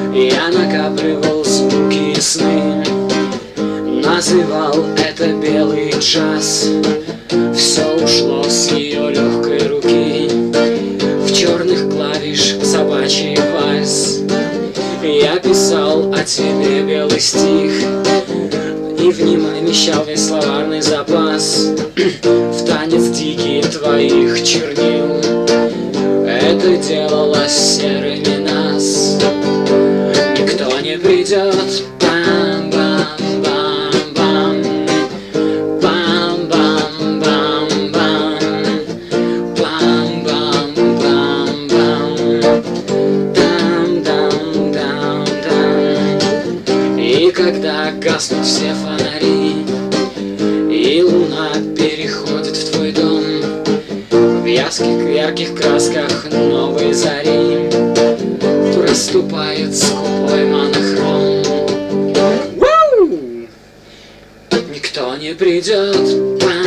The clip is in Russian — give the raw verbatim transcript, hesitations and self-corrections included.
Я накапливал звуки и сны, называл это белый джаз. Все ушло с ее легкой руки в черных клавиш собачий вальс. Я писал о тебе белый стих и в нем вмещал весь словарный запас. В танец дикий твоих чернил это делалось серыми нас. Никто не придет. Бам-бам-бам-бам, бам-бам-бам-бам, бам-бам-бам-бам, дам-дам-дам-дам. И когда гаснут все фонари и луна переходит в твой дом, в ярких, ярких красках новой зари проступает скупой монохром. Никто не придет.